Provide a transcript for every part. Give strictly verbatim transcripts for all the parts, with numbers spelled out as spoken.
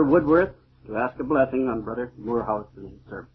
Woodworth to ask a blessing on Brother Moorhouse and his service.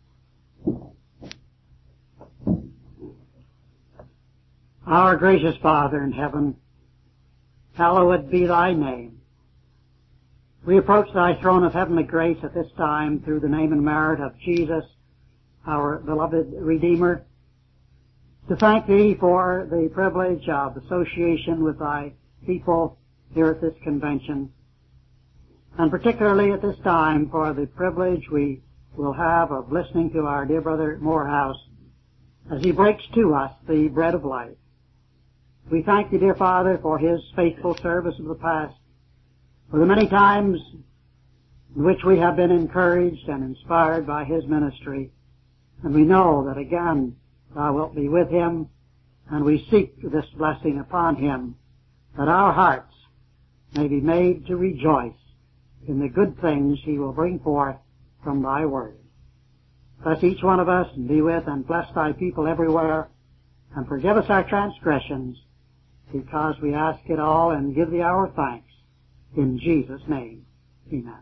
Our gracious Father in heaven, hallowed be thy name. We approach thy throne of heavenly grace at this time through the name and merit of Jesus, our beloved Redeemer, to thank thee for the privilege of association with thy people here at this convention, and particularly at this time for the privilege we will have of listening to our dear brother Moorhouse as he breaks to us the bread of life. We thank thee, dear Father, for his faithful service of the past, for the many times in which we have been encouraged and inspired by his ministry, and we know that again thou wilt be with him, and we seek this blessing upon him, that our hearts may be made to rejoice in the good things he will bring forth from thy word. Bless each one of us, and be with and bless thy people everywhere, and forgive us our transgressions, because we ask it all and give thee our thanks. In Jesus' name, amen.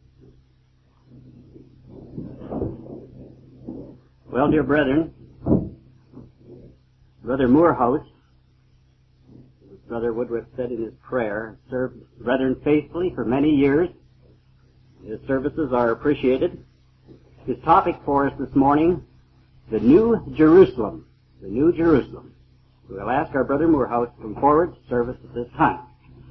Well, dear brethren, Brother Moorhouse, as Brother Woodworth said in his prayer, served brethren faithfully for many years. His services are appreciated. His topic for us this morning, the New Jerusalem. The New Jerusalem. We'll ask our Brother Moorhouse to come forward to service at this time.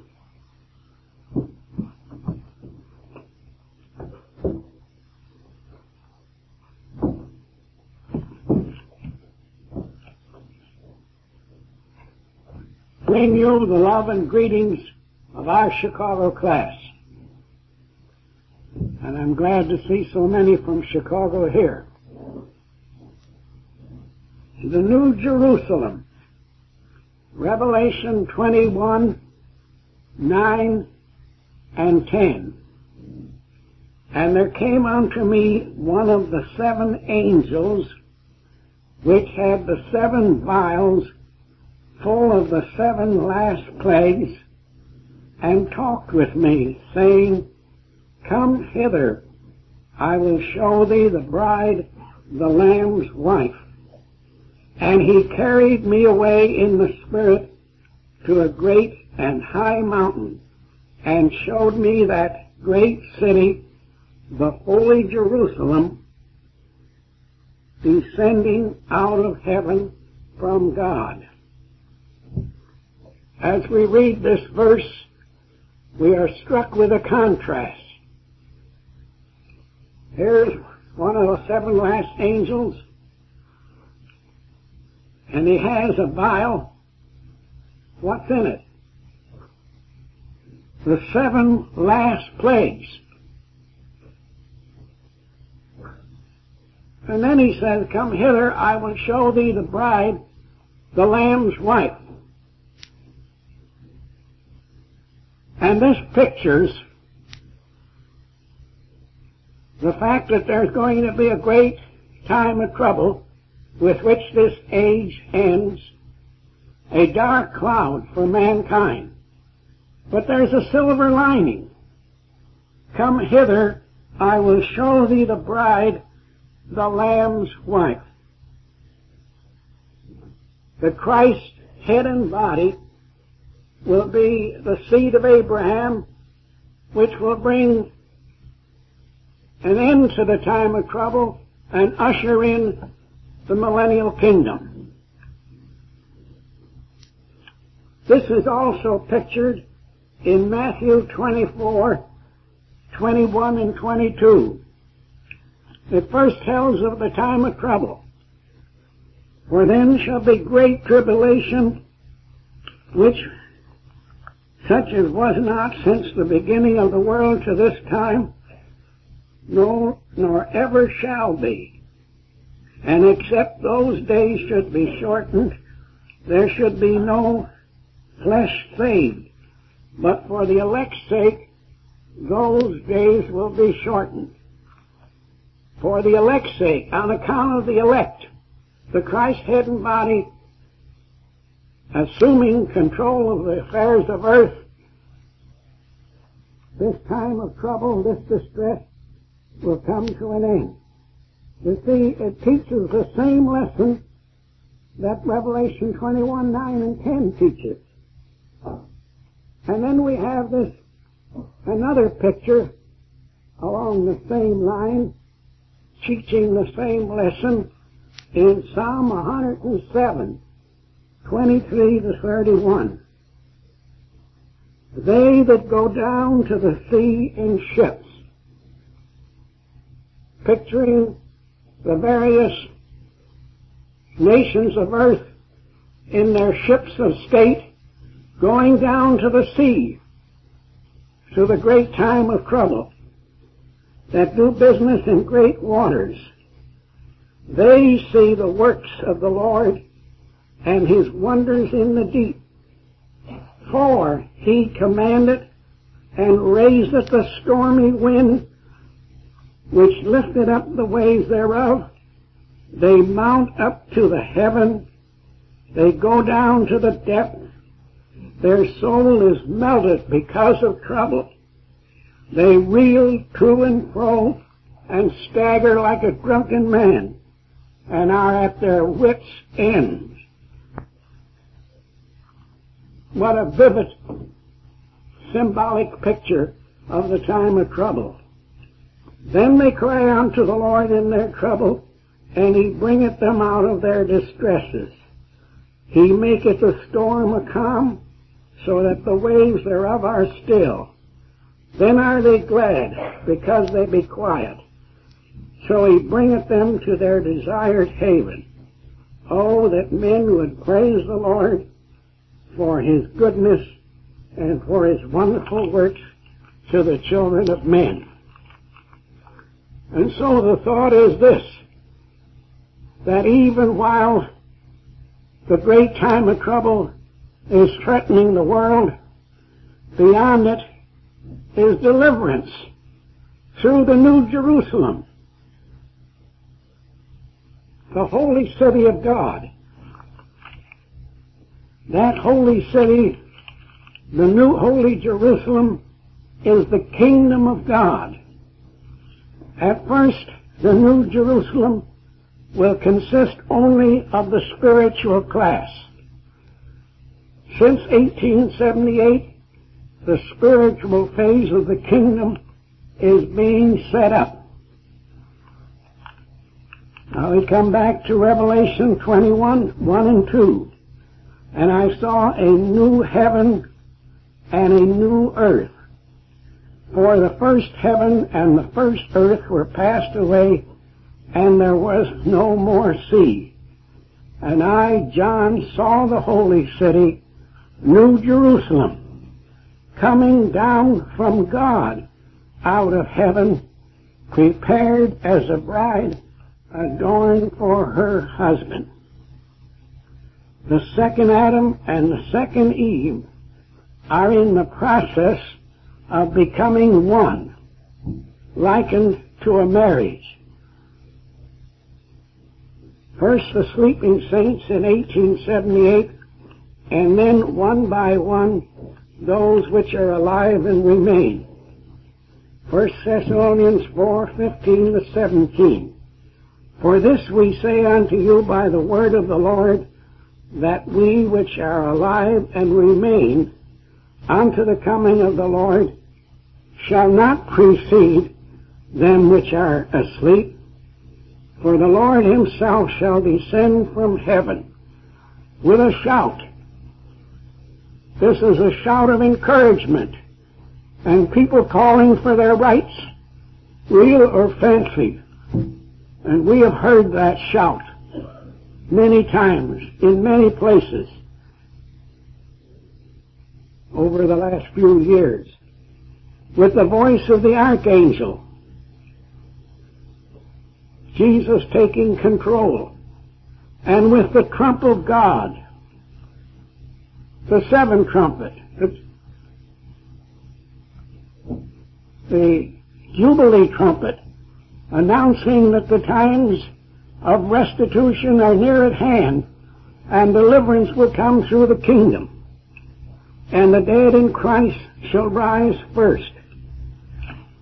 Bring you the love and greetings of our Chicago class. And I'm glad to see so many from Chicago here. The New Jerusalem. Revelation twenty-one, nine and ten. And there came unto me one of the seven angels, which had the seven vials full of the seven last plagues, and talked with me, saying, Come hither, I will show thee the bride, the Lamb's wife. And he carried me away in the Spirit to a great and high mountain, and showed me that great city, the holy Jerusalem, descending out of heaven from God. As we read this verse, we are struck with a contrast. Here's one of the seven last angels, and he has a vial. What's in it? The seven last plagues. And then he says, Come hither, I will show thee the bride, the Lamb's wife. And this pictures the fact that there's going to be a great time of trouble with which this age ends, a dark cloud for mankind. But there's a silver lining. Come hither, I will show thee the bride, the Lamb's wife. The Christ, head and body, will be the seed of Abraham, which will bring an end to the time of trouble and usher in the millennial kingdom. This is also pictured in Matthew twenty-four, twenty-one and twenty-two. It first tells of the time of trouble. For then shall be great tribulation, which such as was not since the beginning of the world to this time, no, nor ever shall be. And except those days should be shortened, there should be no flesh saved. But for the elect's sake, those days will be shortened. For the elect's sake, on account of the elect, the Christ head and body, assuming control of the affairs of earth, this time of trouble, this distress, will come to an end. You see, it teaches the same lesson that Revelation twenty-one, nine and ten teaches. And then we have this, another picture along the same line, teaching the same lesson in Psalm one hundred seven, twenty-three to thirty-one. They that go down to the sea in ships, picturing the various nations of earth in their ships of state going down to the sea through the great time of trouble, that do business in great waters. They see the works of the Lord and his wonders in the deep. For he commanded and raiseth the stormy wind, which lifted up the waves thereof. They mount up to the heaven. They go down to the depth. Their soul is melted because of trouble. They reel to and fro and stagger like a drunken man and are at their wits' end. What a vivid symbolic picture of the time of trouble. Then they cry unto the Lord in their trouble, and he bringeth them out of their distresses. He maketh the storm a calm, so that the waves thereof are still. Then are they glad, because they be quiet. So he bringeth them to their desired haven. Oh, that men would praise the Lord for his goodness and for his wonderful works to the children of men. And so the thought is this, that even while the great time of trouble is threatening the world, beyond it is deliverance through the New Jerusalem, the holy city of God. That holy city, the new holy Jerusalem, is the kingdom of God. At first, the New Jerusalem will consist only of the spiritual class. Since eighteen seventy-eight, the spiritual phase of the kingdom is being set up. Now we come back to Revelation twenty-one, one and two. And I saw a new heaven and a new earth. For the first heaven and the first earth were passed away, and there was no more sea. And I, John, saw the holy city, New Jerusalem, coming down from God out of heaven, prepared as a bride adorned for her husband. The second Adam and the second Eve are in the process of becoming one, likened to a marriage. First the sleeping saints in eighteen seventy-eight, and then one by one those which are alive and remain. First Thessalonians four, fifteen to seventeen. For this we say unto you by the word of the Lord, that we which are alive and remain unto the coming of the Lord shall not precede them which are asleep. For the Lord himself shall descend from heaven with a shout. This is a shout of encouragement, and people calling for their rights, real or fancy. And we have heard that shout many times, in many places, over the last few years, with the voice of the archangel, Jesus taking control, and with the trump of God, the seventh trumpet, the, the Jubilee trumpet, announcing that the times of restitution are near at hand, and deliverance will come through the kingdom, and the dead in Christ shall rise first.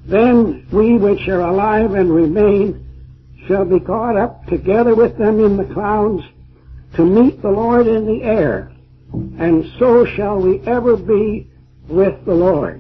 Then we which are alive and remain shall be caught up together with them in the clouds to meet the Lord in the air, and so shall we ever be with the Lord.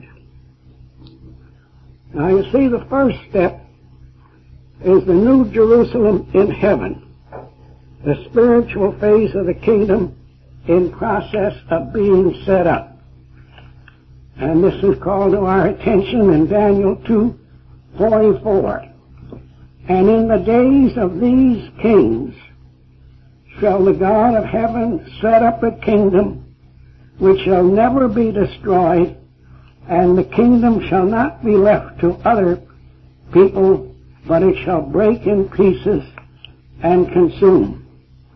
Now you see, the first step is the New Jerusalem in heaven, the spiritual phase of the kingdom in process of being set up. And this is called to our attention in Daniel two forty-four. And in the days of these kings shall the God of heaven set up a kingdom which shall never be destroyed, and the kingdom shall not be left to other people, but it shall break in pieces and consume.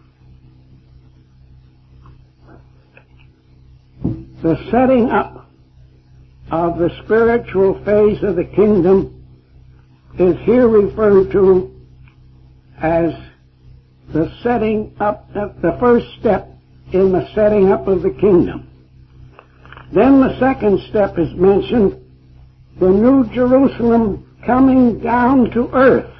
The setting up of the spiritual phase of the kingdom is here referred to as the setting up, the first step in the setting up of the kingdom. Then the second step is mentioned, the New Jerusalem coming down to earth.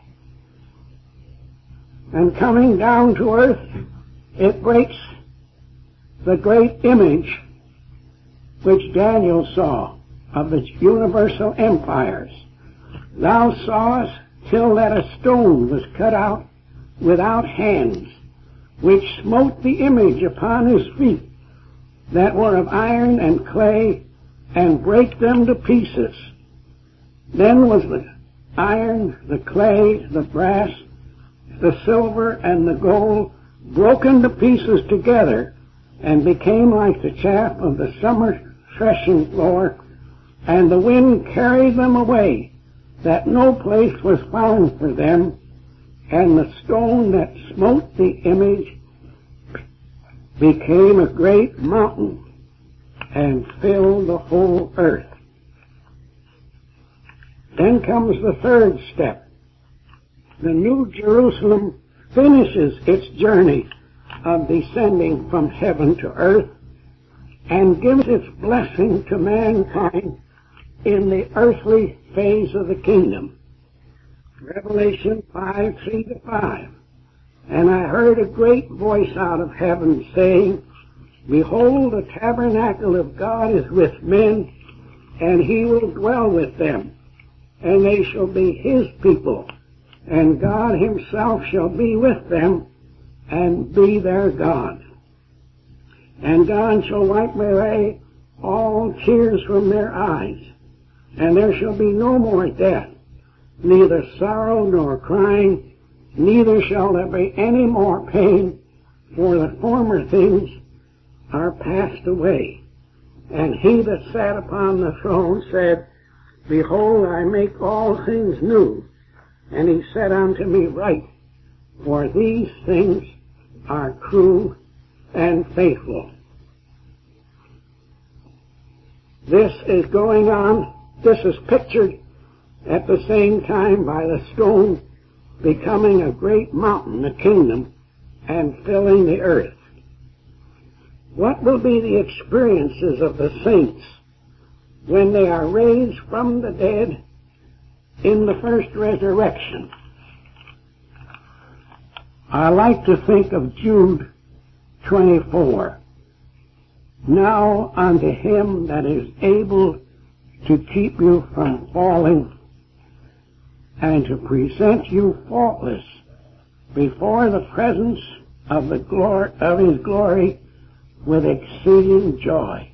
And coming down to earth, it breaks the great image which Daniel saw of the universal empires. Thou sawest till that a stone was cut out without hands, which smote the image upon his feet, that were of iron and clay, and brake them to pieces. Then was the iron, the clay, the brass, the silver, and the gold broken to pieces together, and became like the chaff of the summer threshing floor, and the wind carried them away, that no place was found for them, and the stone that smote the image became a great mountain and filled the whole earth. Then comes the third step. The New Jerusalem finishes its journey of descending from heaven to earth and gives its blessing to mankind in the earthly phase of the kingdom. Revelation five, three to five. And I heard a great voice out of heaven saying, Behold, the tabernacle of God is with men, and he will dwell with them, and they shall be his people, and God himself shall be with them, and be their God. And God shall wipe away all tears from their eyes, and there shall be no more death, neither sorrow nor crying, neither shall there be any more pain, for the former things are passed away. And he that sat upon the throne said, Behold, I make all things new. And he said unto me, Write, for these things are true and faithful. This is going on. This is pictured at the same time by the stone becoming a great mountain, a kingdom, and filling the earth. What will be the experiences of the saints when they are raised from the dead in the first resurrection? I like to think of Jude twenty-four. Now unto him that is able to keep you from falling, and to present you faultless before the presence of the glory of his glory with exceeding joy.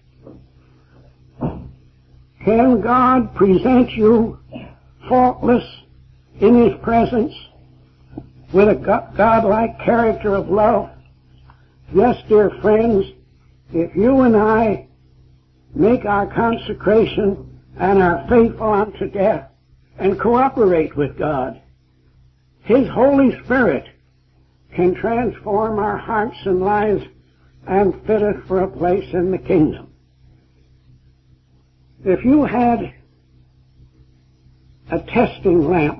Can God present you faultless in his presence with a godlike character of love? Yes, dear friends, if you and I make our consecration and are faithful unto death, and cooperate with God, his Holy Spirit can transform our hearts and lives and fit us for a place in the kingdom. If you had a testing lamp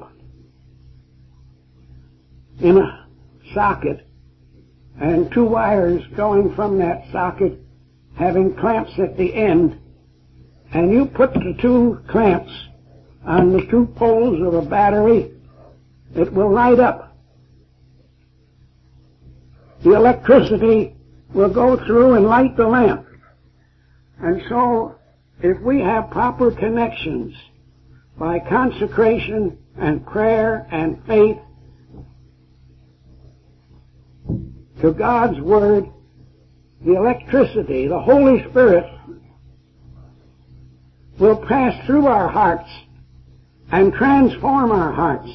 in a socket and two wires going from that socket having clamps at the end, and you put the two clamps on the two poles of a battery, it will light up. The electricity will go through and light the lamp. And so, if we have proper connections by consecration and prayer and faith to God's Word, the electricity, the Holy Spirit, will pass through our hearts and transform our hearts.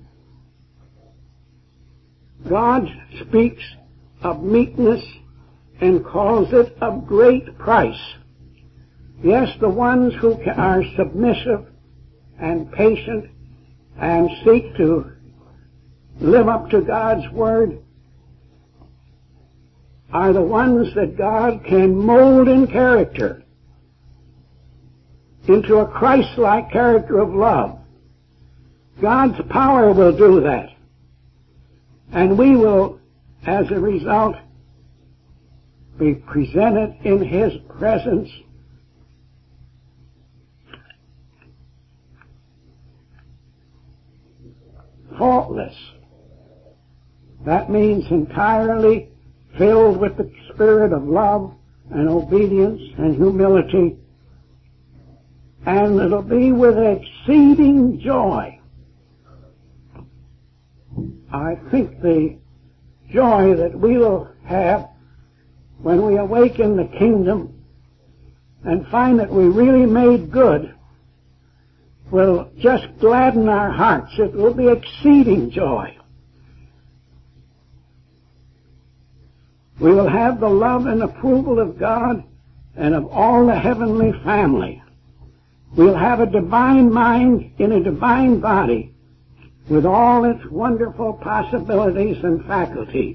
God speaks of meekness and calls it of great price. Yes, the ones who are submissive and patient and seek to live up to God's Word are the ones that God can mold in character into a Christ-like character of love. God's power will do that. And we will, as a result, be presented in His presence faultless. That means entirely filled with the spirit of love and obedience and humility. And it'll be with exceeding joy. I think the joy that we will have when we awaken the kingdom and find that we really made good will just gladden our hearts. It will be exceeding joy. We will have the love and approval of God and of all the heavenly family. We'll have a divine mind in a divine body with all its wonderful possibilities and faculties.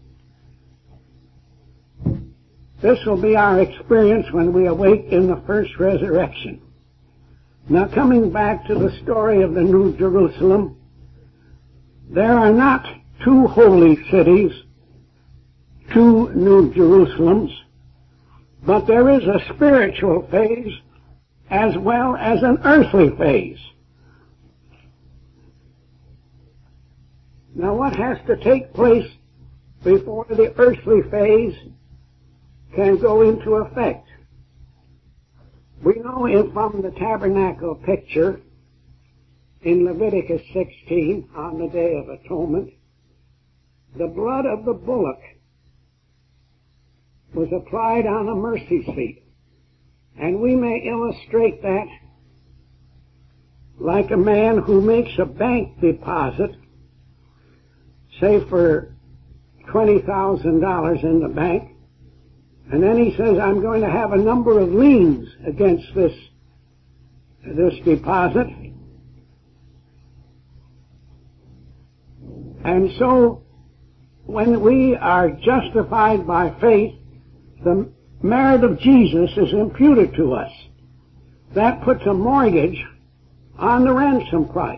This will be our experience when we awake in the first resurrection. Now, coming back to the story of the New Jerusalem, there are not two holy cities, two New Jerusalems, but there is a spiritual phase as well as an earthly phase. Now, what has to take place before the earthly phase can go into effect? We know in, from the tabernacle picture in Leviticus sixteen, on the Day of Atonement, the blood of the bullock was applied on a mercy seat. And we may illustrate that like a man who makes a bank deposit, say for twenty thousand dollars in the bank, and then he says, I'm going to have a number of liens against this, this deposit. And so, when we are justified by faith, the merit of Jesus is imputed to us. That puts a mortgage on the ransom price.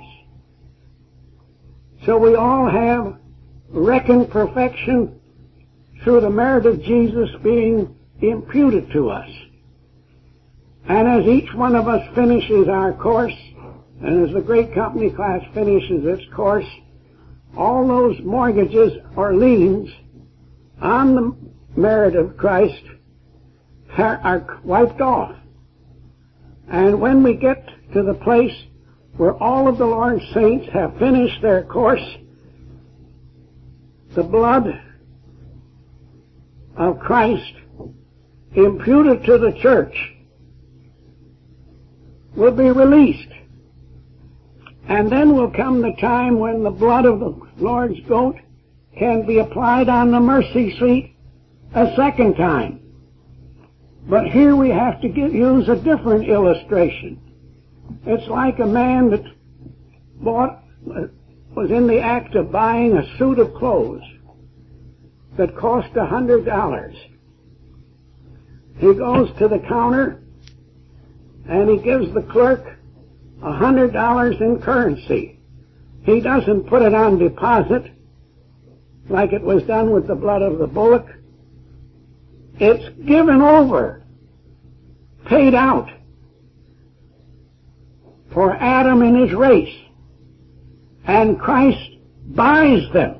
So we all have reckoned perfection through the merit of Jesus being imputed to us. And as each one of us finishes our course, and as the great company class finishes its course, all those mortgages or liens on the merit of Christ are, are wiped off. And when we get to the place where all of the Lord's saints have finished their course, the blood of Christ imputed to the church will be released. And then will come the time when the blood of the Lord's goat can be applied on the mercy seat a second time. But here we have to get, use a different illustration. It's like a man that bought, was in the act of buying a suit of clothes that cost a hundred dollars. He goes to the counter and he gives the clerk a hundred dollars in currency. He doesn't put it on deposit like it was done with the blood of the bullock. It's given over, paid out. for Adam and his race. And Christ buys them.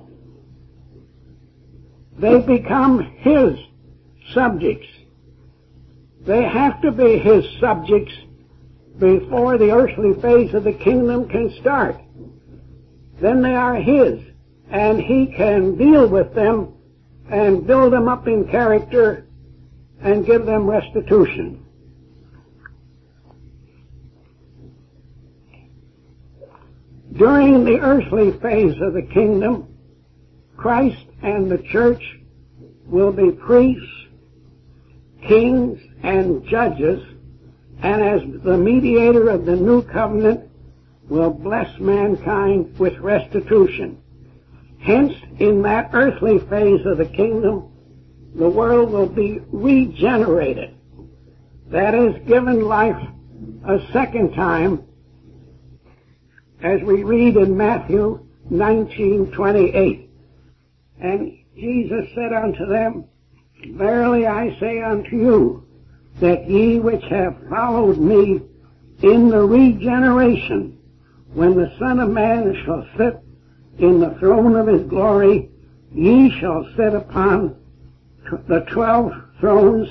They become his subjects. They have to be his subjects before the earthly phase of the kingdom can start. Then they are his, and he can deal with them and build them up in character and give them restitution. During the earthly phase of the kingdom, Christ and the church will be priests, kings, and judges, and as the mediator of the new covenant will bless mankind with restitution. Hence, in that earthly phase of the kingdom, the world will be regenerated. That is, given life a second time, as we read in Matthew nineteen twenty-eight. And Jesus said unto them, Verily I say unto you, that ye which have followed me in the regeneration, when the Son of Man shall sit in the throne of his glory, ye shall sit upon the twelve thrones,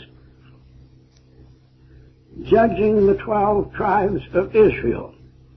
judging the twelve tribes of Israel.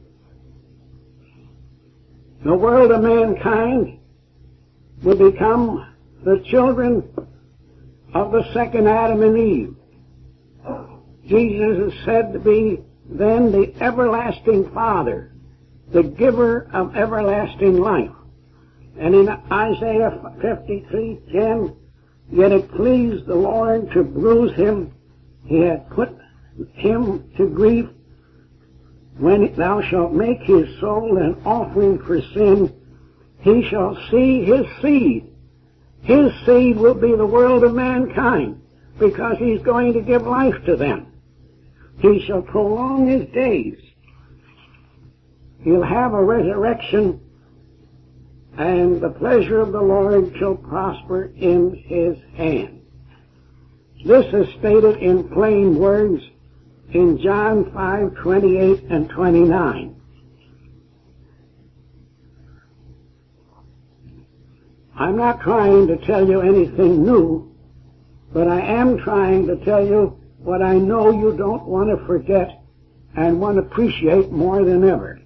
The world of mankind will become the children of the second Adam and Eve. Jesus is said to be then the everlasting Father, the giver of everlasting life. And in Isaiah fifty-three ten, yet it pleased the Lord to bruise him, he had put him to grief. When thou shalt make his soul an offering for sin, he shall see his seed. His seed will be the world of mankind, because he's going to give life to them. He shall prolong his days. He'll have a resurrection, and the pleasure of the Lord shall prosper in his hand. This is stated in plain words in John five twenty-eight and twenty-nine. I'm not trying to tell you anything new, but I am trying to tell you what I know you don't want to forget and want to appreciate more than ever.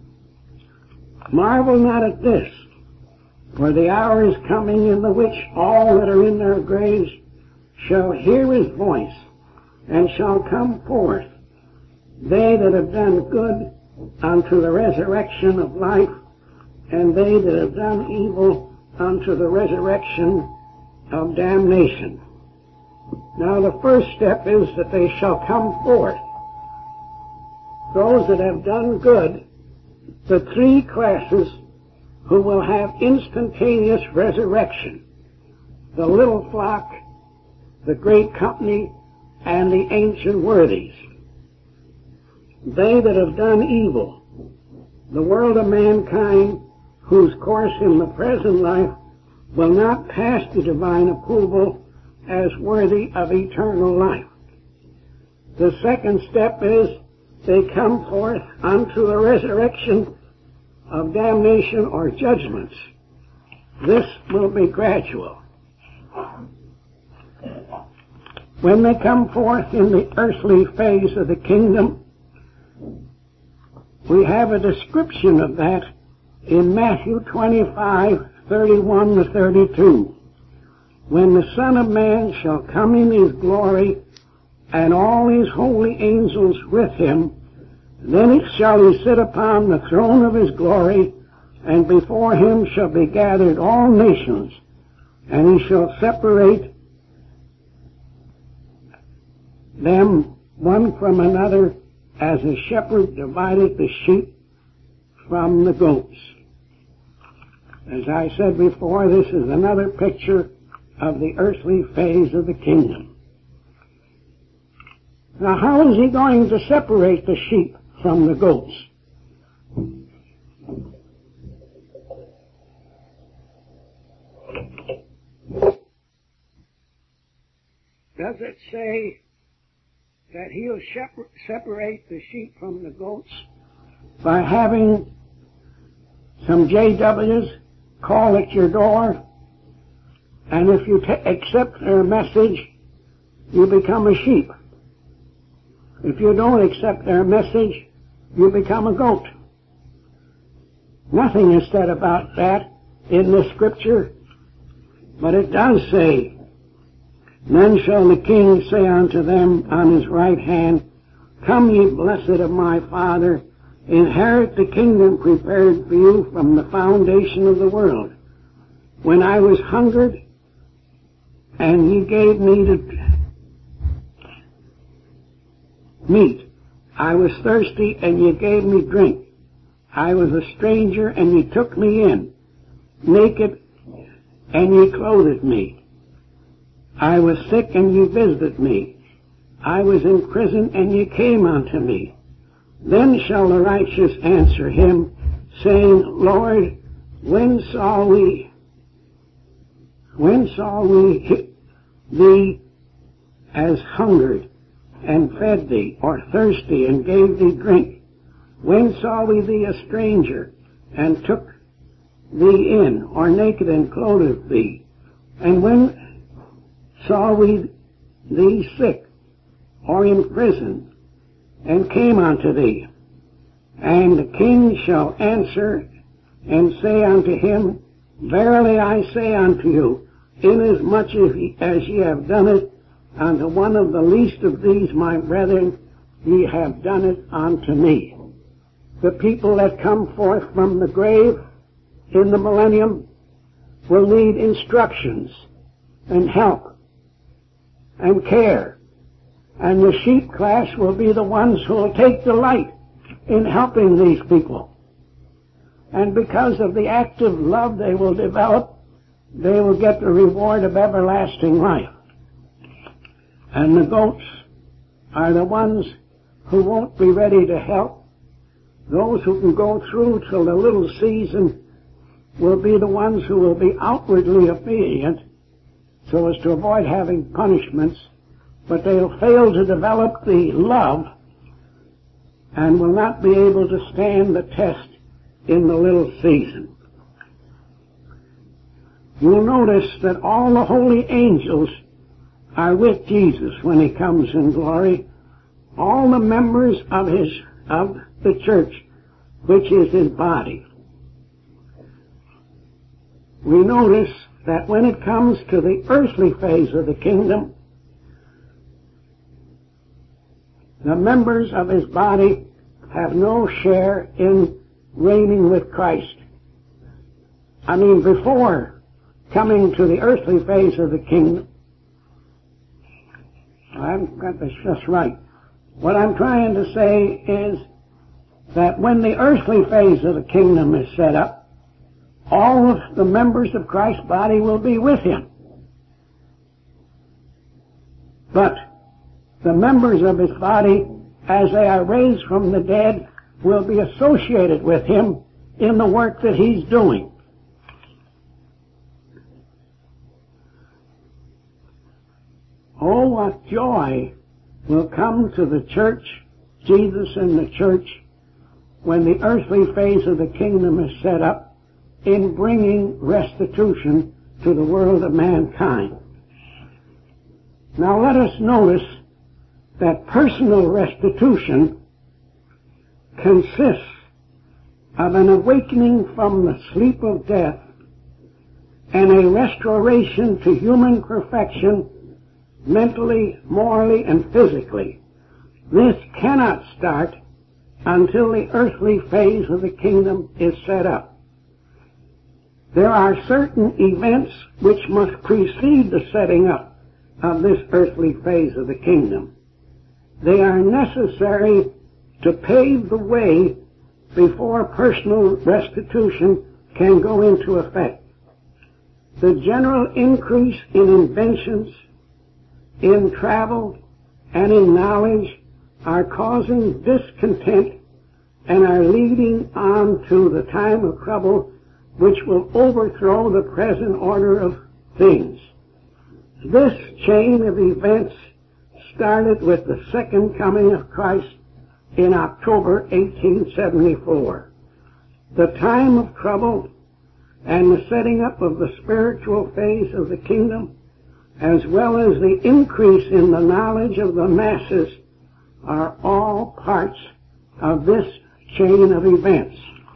Marvel not at this, for the hour is coming in the which all that are in their graves shall hear his voice, and shall come forth, they that have done good unto the resurrection of life, and they that have done evil unto the resurrection of damnation. Now the first step is that they shall come forth. Those that have done good, the three classes who will have instantaneous resurrection: the little flock, the great company, and the ancient worthies. They that have done evil, the world of mankind, whose course in the present life will not pass the divine approval as worthy of eternal life. The second step is they come forth unto the resurrection of damnation or judgments. This will be gradual. When they come forth in the earthly phase of the kingdom, we have a description of that in Matthew twenty-five thirty-one to thirty-two. When the Son of Man shall come in his glory, and all his holy angels with him, then it shall he sit upon the throne of his glory, and before him shall be gathered all nations, and he shall separate them one from another, as a shepherd divideth the sheep from the goats. As I said before, this is another picture of the earthly phase of the kingdom. Now, how is he going to separate the sheep from the goats? Does it say that he'll separate the sheep from the goats by having some J Ws call at your door, and if you t- accept their message, you become a sheep. If you don't accept their message, you become a goat. Nothing is said about that in the scripture, but it does say, then shall the king say unto them on his right hand, come ye blessed of my Father, inherit the kingdom prepared for you from the foundation of the world. When I was hungered, and ye gave me to meat. I was thirsty, and ye gave me drink. I was a stranger, and ye took me in. Naked, and ye clothed me. I was sick, and ye visited me. I was in prison, and ye came unto me. Then shall the righteous answer him, saying, Lord, when saw we, when saw we thee as hungered, and fed thee, or thirsty, and gave thee drink? When saw we thee a stranger, and took thee in, or naked, and clothed thee? And when saw we thee sick, or in prison, and came unto thee? And the king shall answer and say unto him, verily I say unto you, inasmuch as ye, as ye have done it unto one of the least of these my brethren, ye have done it unto me. The people that come forth from the grave in the millennium will need instructions and help and care. And the sheep class will be the ones who will take delight in helping these people. And because of the active love they will develop, they will get the reward of everlasting life. And the goats are the ones who won't be ready to help. Those who can go through till the little season will be the ones who will be outwardly obedient so as to avoid having punishments, but they'll fail to develop the love and will not be able to stand the test in the little season. You'll notice that all the holy angels are with Jesus when he comes in glory. All the members of his, of the church, which is his body. We notice that when it comes to the earthly phase of the kingdom, the members of his body have no share in reigning with Christ. I mean, before coming to the earthly phase of the kingdom, I haven't got this just right. What I'm trying to say is that when the earthly phase of the kingdom is set up, all of the members of Christ's body will be with him. But the members of his body, as they are raised from the dead, will be associated with him in the work that he's doing. Oh, what joy will come to the church, Jesus and the church, when the earthly phase of the kingdom is set up in bringing restitution to the world of mankind. Now let us notice that personal restitution consists of an awakening from the sleep of death and a restoration to human perfection mentally, morally, and physically. This cannot start until the earthly phase of the kingdom is set up. There are certain events which must precede the setting up of this earthly phase of the kingdom. They are necessary to pave the way before personal restitution can go into effect. The general increase in inventions, in travel, and in knowledge are causing discontent and are leading on to the time of trouble which will overthrow the present order of things. This chain of events started with the second coming of Christ in October eighteen seventy-four. The time of trouble and the setting up of the spiritual phase of the kingdom, as well as the increase in the knowledge of the masses, are all parts of this chain of events.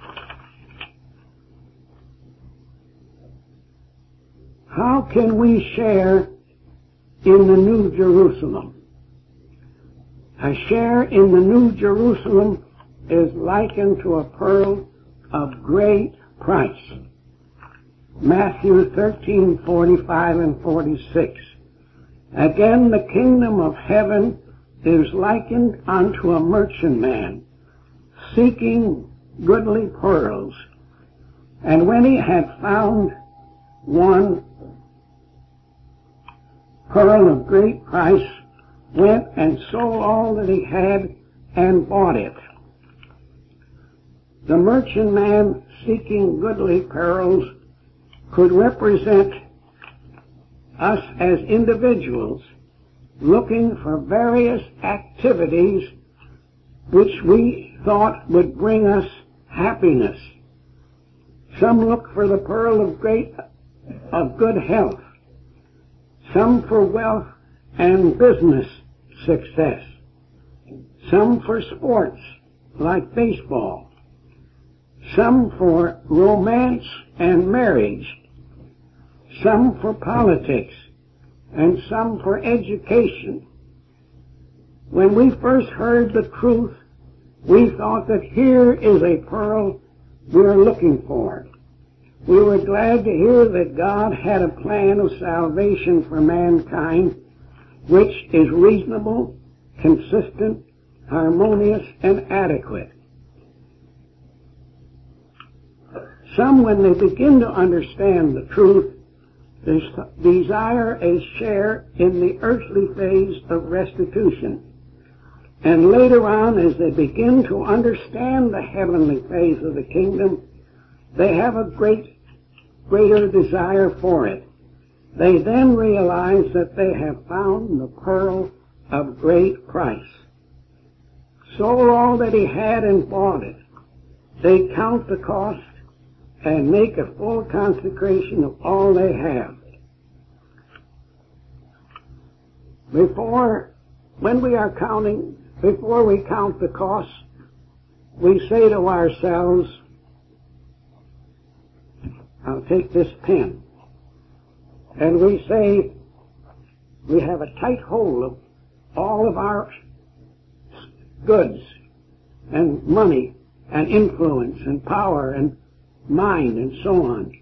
How can we share in the New Jerusalem? A share in the New Jerusalem is likened to a pearl of great price. Matthew thirteen, forty-five and forty-six. Again, the kingdom of heaven is likened unto a merchantman seeking goodly pearls. And when he had found one pearl of great price, went and sold all that he had and bought it. The merchantman seeking goodly pearls could represent us as individuals looking for various activities which we thought would bring us happiness. Some look for the pearl of great, of good health. Some for wealth and business success. Some for sports, like baseball. Some for romance and marriage. Some for politics, and some for education. When we first heard the truth, we thought that here is a pearl we're looking for. We were glad to hear that God had a plan of salvation for mankind, which is reasonable, consistent, harmonious, and adequate. Some, when they begin to understand the truth, desire a share in the earthly phase of restitution. And later on, as they begin to understand the heavenly phase of the kingdom, they have a great, greater desire for it. They then realize that they have found the pearl of great price. Sold all that he had and bought it. They count the cost and make a full consecration of all they have. Before, when we are counting, before we count the costs, we say to ourselves, I'll take this pen, and we say we have a tight hold of all of our goods and money and influence and power and mind and so on.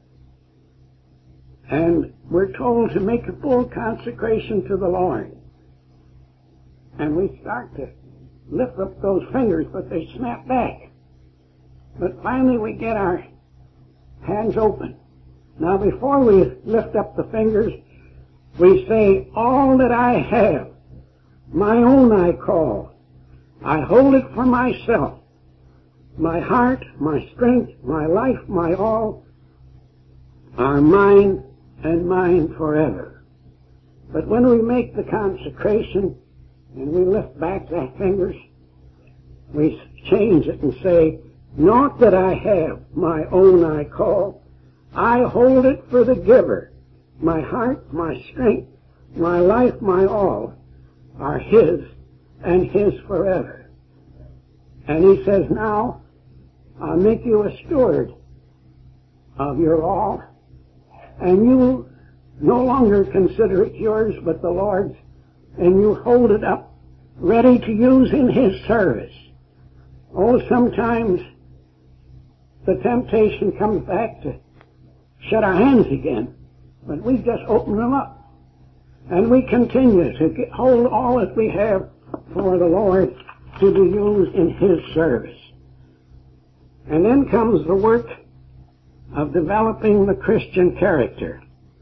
And we're told to make a full consecration to the Lord. And we start to lift up those fingers, but they snap back. But finally we get our hands open. Now before we lift up the fingers, we say, all that I have, my own I call. I hold it for myself. My heart, my strength, my life, my all are mine and mine forever. But when we make the consecration and we lift back the fingers, we change it and say, naught that I have, my own I call. I hold it for the giver. My heart, my strength, my life, my all are his and his forever. And he says, now, I'll make you a steward of your all, and you no longer consider it yours but the Lord's, and you hold it up ready to use in his service. Oh, sometimes the temptation comes back to shut our hands again, but we just open them up, and we continue to get, hold all that we have for the Lord to be used in his service. And then comes the work of developing the Christian character.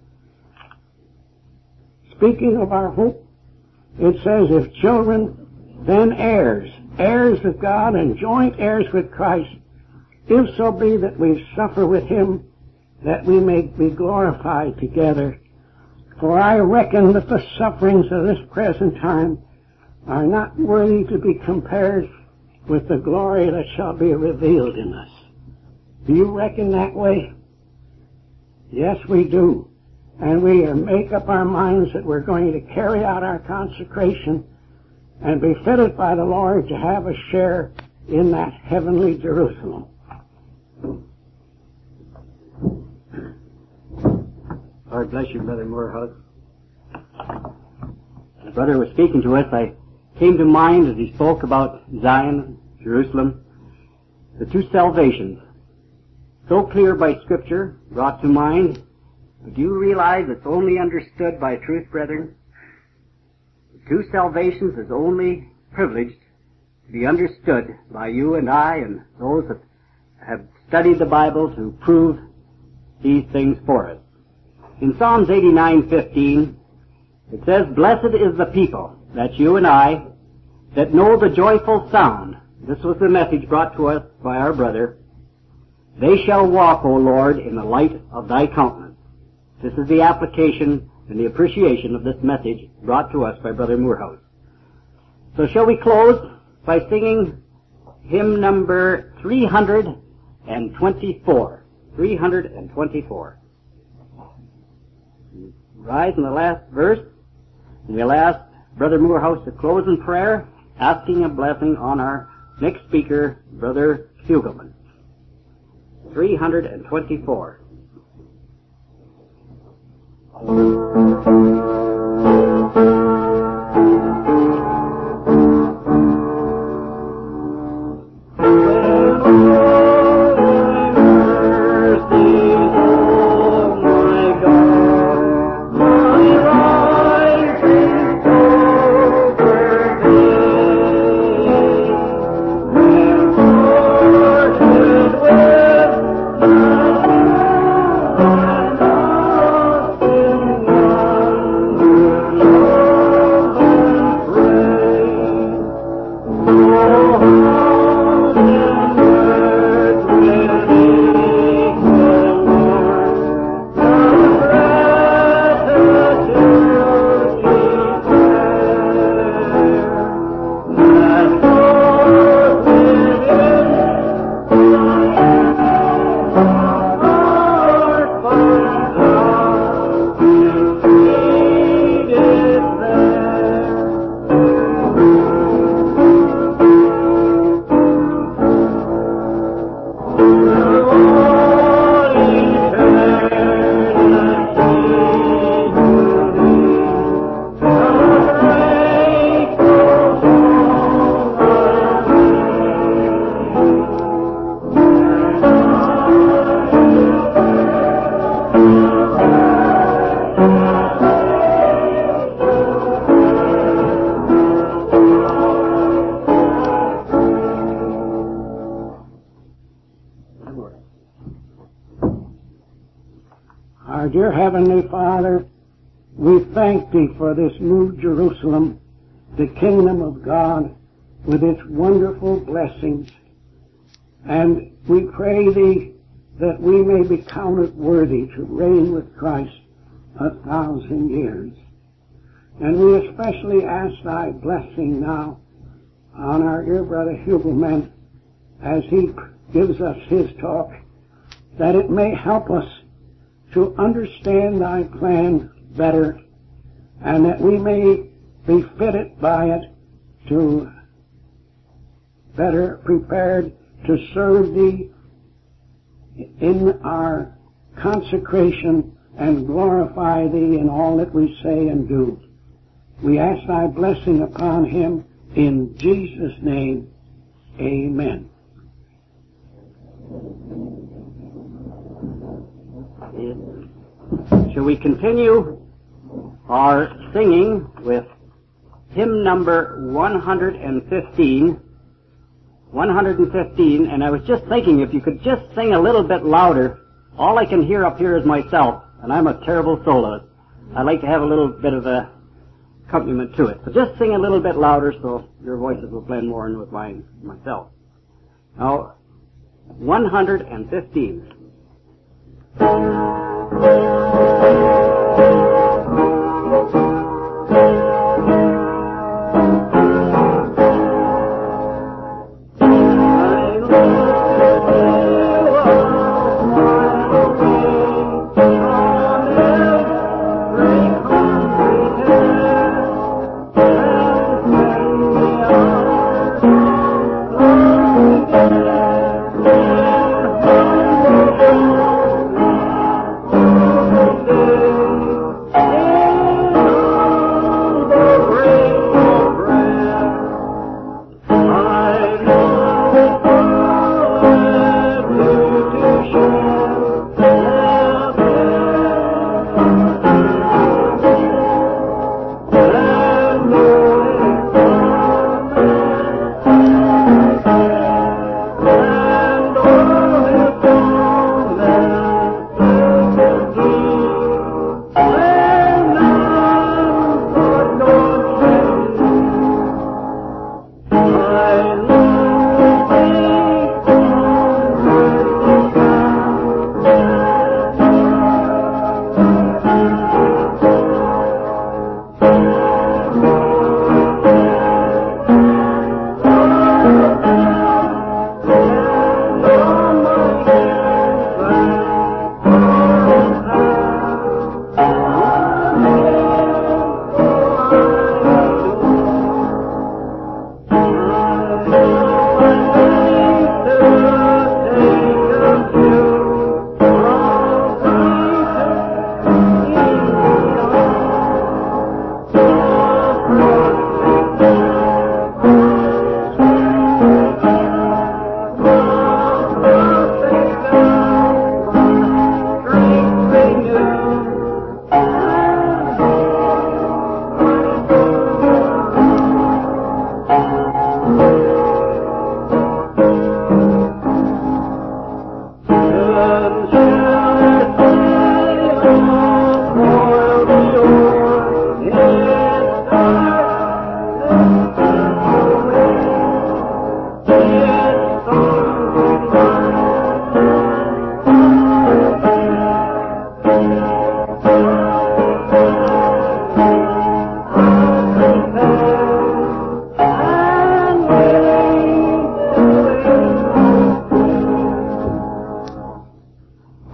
Speaking of our hope, it says, if children, then heirs, heirs of God and joint heirs with Christ, if so be that we suffer with him, that we may be glorified together. For I reckon that the sufferings of this present time are not worthy to be compared with the glory that shall be revealed in us. Do you reckon that way? Yes, we do. And we make up our minds that we're going to carry out our consecration and be fitted by the Lord to have a share in that heavenly Jerusalem. Lord bless you, Brother Morehouse. The brother was speaking to us. I came to mind as he spoke about Zion, Jerusalem, the two salvations, so clear by Scripture, brought to mind. But do you realize it's only understood by truth, brethren? The two salvations is only privileged to be understood by you and I and those that have studied the Bible to prove these things for us. In Psalms eighty-nine fifteen, it says, "Blessed is the people," that's you and I, "that know the joyful sound." This was the message brought to us by our brother. "They shall walk, O Lord, in the light of thy countenance." This is the application and the appreciation of this message brought to us by Brother Morehouse. So shall we close by singing hymn number three hundred twenty-four. three hundred twenty-four. Rise in the last verse, and we'll ask Brother Morehouse to close in prayer, asking a blessing on our next speaker, Brother Kugelman. three hundred twenty-four. Our dear Heavenly Father, we thank Thee for this new Jerusalem, the kingdom of God, with its wonderful blessings. And we pray Thee that we may be counted worthy to reign with Christ a thousand years. And we especially ask Thy blessing now on our dear brother Hugelman as he gives us his talk, that it may help us to understand Thy plan better, and that we may be fitted by it to better prepared to serve Thee in our consecration and glorify Thee in all that we say and do. We ask Thy blessing upon him in Jesus' name. Amen. Shall we continue our singing with hymn number one hundred fifteen? one hundred fifteen, and I was just thinking if you could just sing a little bit louder. All I can hear up here is myself, and I'm a terrible soloist. I'd like to have a little bit of a accompaniment to it. So just sing a little bit louder so your voices will blend more in with mine myself. Now, one hundred fifteen.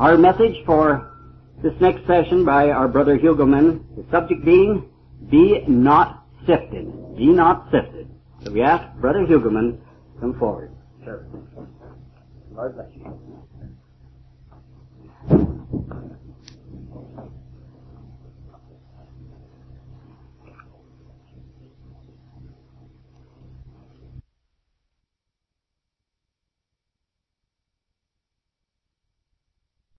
Our message for this next session by our brother Hugelman, the subject being, Be Not Sifted. Be Not Sifted. So we ask Brother Hugelman to come forward. Sure. Lord bless you.